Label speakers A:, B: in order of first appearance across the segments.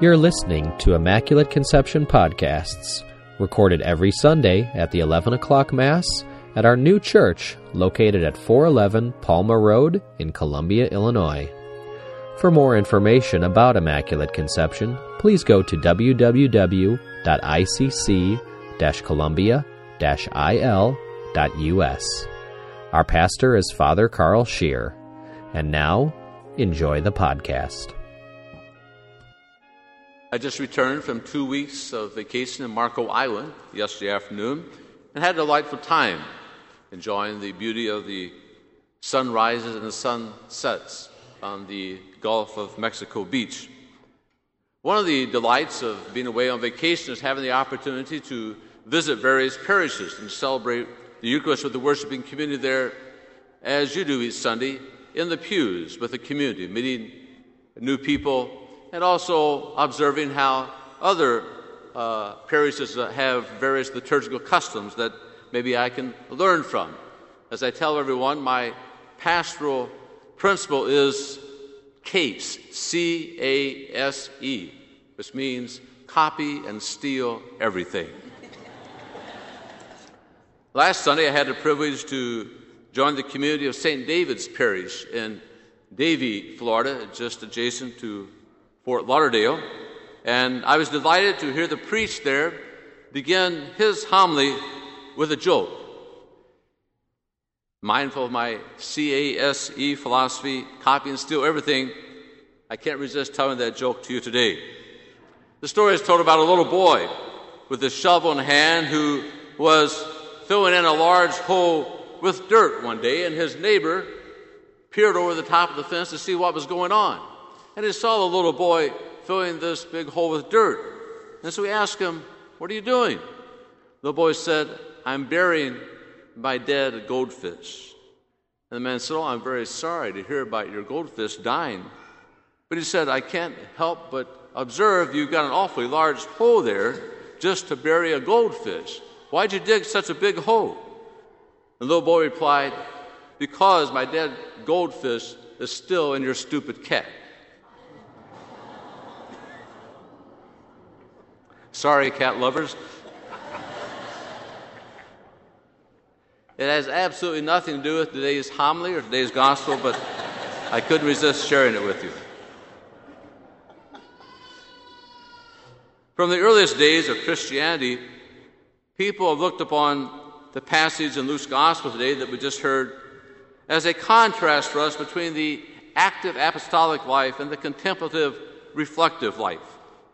A: You're listening to Immaculate Conception Podcasts, recorded every Sunday at the 11 o'clock Mass at our new church located at 411 Palma Road in Columbia, Illinois. For more information about Immaculate Conception, please go to www.icc-columbia-il.us. Our pastor is Father Carl Scheer. And now, enjoy the podcast.
B: I just returned from 2 weeks of vacation in Marco Island yesterday afternoon and had a delightful time enjoying the beauty of the sunrises and the sunsets on the Gulf of Mexico beach. One of the delights of being away on vacation is having the opportunity to visit various parishes and celebrate the Eucharist with the worshiping community there, as you do each Sunday, in the pews with the community, meeting new people, and also observing how other parishes have various liturgical customs that maybe I can learn from. As I tell everyone, my pastoral principle is CASE, C-A-S-E, which means copy and steal everything. Last Sunday, I had the privilege to join the community of St. David's Parish in Davie, Florida, just adjacent to Fort Lauderdale. And I was delighted to hear the priest there begin his homily with a joke. Mindful of my CASE philosophy, copy and steal everything, I can't resist telling that joke to you today. The story is told about a little boy with a shovel in hand who was filling in a large hole with dirt one day, and his neighbor peered over the top of the fence to see what was going on. And he saw the little boy filling this big hole with dirt. And so he asked him, "What are you doing?" The boy said, "I'm burying my dead goldfish." And the man said, "Oh, I'm very sorry to hear about your goldfish dying." But he said, "I can't help but observe you've got an awfully large hole there just to bury a goldfish. Why'd you dig such a big hole?" The little boy replied, "Because my dead goldfish is still in your stupid cat." Sorry, cat lovers. It has absolutely nothing to do with today's homily or today's gospel, but I couldn't resist sharing it with you. From the earliest days of Christianity, people have looked upon the passage in Luke's gospel today that we just heard as a contrast for us between the active apostolic life and the contemplative reflective life.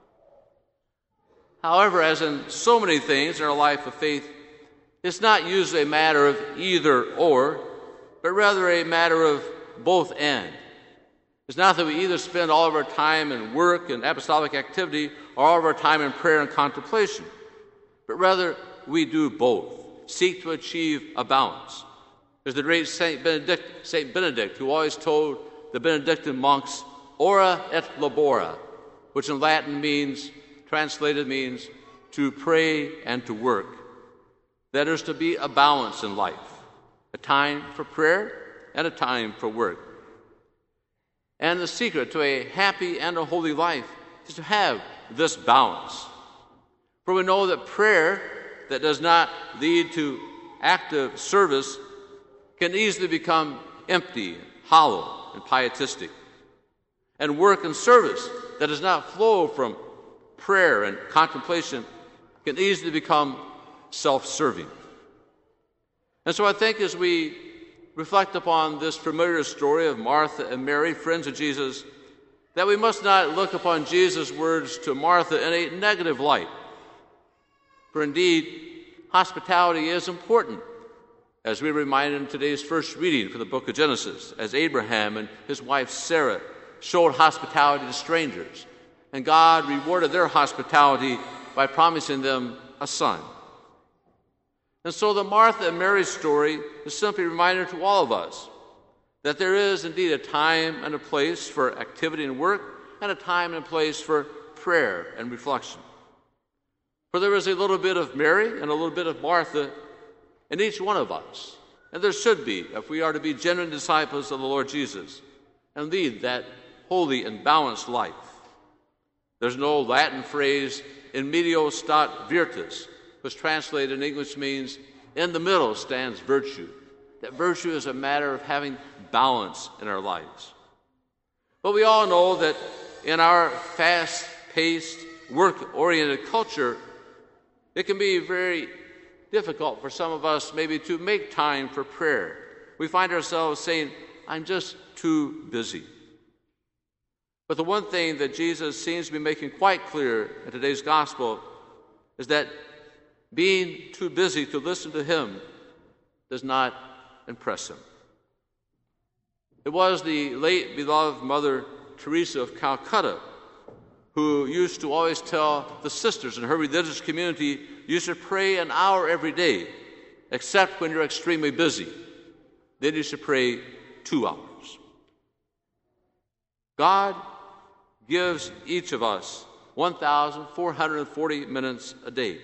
B: However, as in so many things in our life of faith, it's not usually a matter of either or, but rather a matter of both and. It's not that we either spend all of our time in work and apostolic activity or all of our time in prayer and contemplation, but rather we do both, seek to achieve a balance. There's the great Saint Benedict, who always told the Benedictine monks, "Ora et labora," which in Latin translated means to pray and to work. That is to be a balance in life, a time for prayer and a time for work. And the secret to a happy and a holy life is to have this balance. For we know that prayer that does not lead to active service can easily become empty, hollow, and pietistic. And work and service that does not flow from prayer and contemplation can easily become self-serving. And so I think as we reflect upon this familiar story of Martha and Mary, friends of Jesus, that we must not look upon Jesus' words to Martha in a negative light. For indeed, hospitality is important, as we reminded in today's first reading from the book of Genesis, as Abraham and his wife Sarah showed hospitality to strangers, and God rewarded their hospitality by promising them a son. And so the Martha and Mary story is simply a reminder to all of us that there is indeed a time and a place for activity and work, and a time and a place for prayer and reflection. For there is a little bit of Mary and a little bit of Martha in each one of us. And there should be, if we are to be genuine disciples of the Lord Jesus and lead that holy and balanced life. There's an old Latin phrase, in medio stat virtus, which translated in English means, in the middle stands virtue. That virtue is a matter of having balance in our lives. But we all know that in our fast-paced, work-oriented culture, it can be very difficult for some of us maybe to make time for prayer. We find ourselves saying, I'm just too busy. But the one thing that Jesus seems to be making quite clear in today's gospel is that being too busy to listen to him does not impress him. It was the late beloved Mother Teresa of Calcutta who used to always tell the sisters in her religious community, you should pray an hour every day, except when you're extremely busy. Then you should pray 2 hours. God gives each of us 1,440 minutes a day.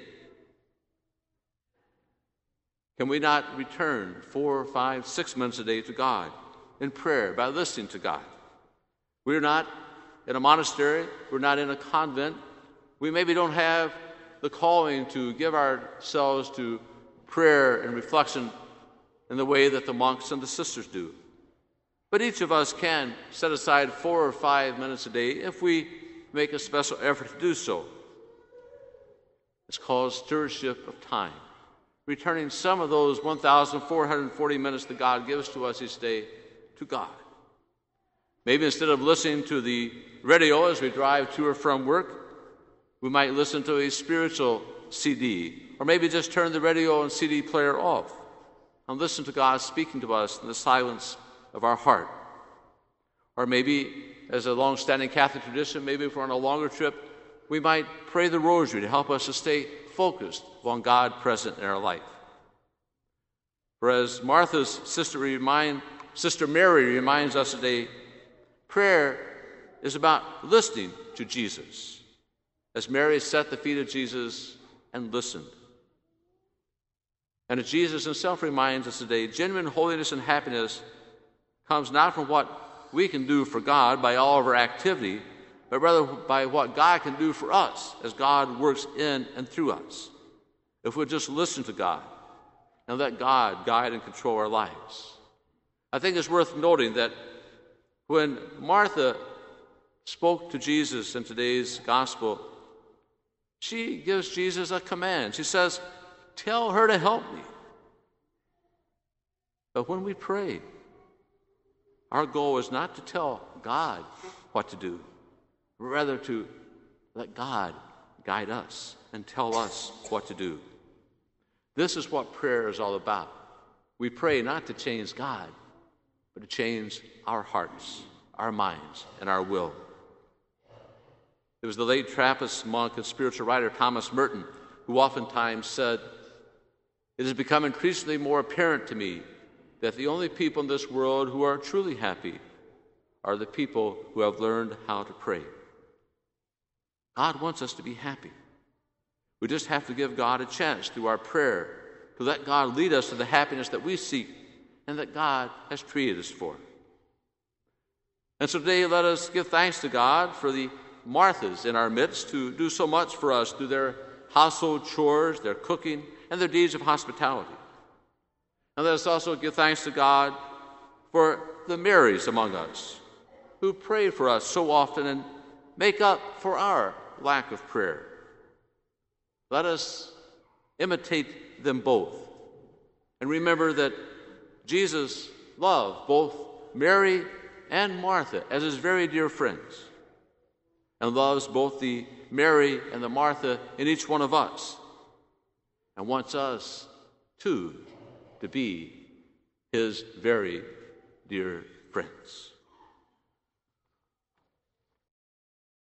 B: Can we not return 4, 5, 6 minutes a day to God in prayer by listening to God? We're not in a monastery. We're not in a convent. We maybe don't have the calling to give ourselves to prayer and reflection in the way that the monks and the sisters do. But each of us can set aside 4 or 5 minutes a day if we make a special effort to do so. It's called stewardship of time, returning some of those 1,440 minutes that God gives to us each day to God. Maybe instead of listening to the radio as we drive to or from work, we might listen to a spiritual CD, or maybe just turn the radio and CD player off and listen to God speaking to us in the silence of our heart. Or maybe, as a long-standing Catholic tradition, maybe if we're on a longer trip, we might pray the rosary to help us to stay focused on God present in our life. For as Martha's Sister Mary reminds us today, prayer is about listening to Jesus, as Mary sat at the feet of Jesus and listened. And as Jesus himself reminds us today, genuine holiness and happiness comes not from what we can do for God by all of our activity, but rather by what God can do for us as God works in and through us. If we'll just listen to God and let God guide and control our lives. I think it's worth noting that when Martha spoke to Jesus in today's gospel, she gives Jesus a command. She says, tell her to help me. But when we pray, our goal is not to tell God what to do, but rather to let God guide us and tell us what to do. This is what prayer is all about. We pray not to change God, but to change our hearts, our minds, and our will. It was the late Trappist monk and spiritual writer Thomas Merton who oftentimes said, it has become increasingly more apparent to me that the only people in this world who are truly happy are the people who have learned how to pray. God wants us to be happy. We just have to give God a chance through our prayer to let God lead us to the happiness that we seek and that God has created us for. And so today let us give thanks to God for the Marthas in our midst who do so much for us through their household chores, their cooking, and their deeds of hospitality. And let us also give thanks to God for the Marys among us who pray for us so often and make up for our lack of prayer. Let us imitate them both and remember that Jesus loved both Mary and Martha as his very dear friends and loves both the Mary and the Martha in each one of us and wants us, too, to be his very dear friends.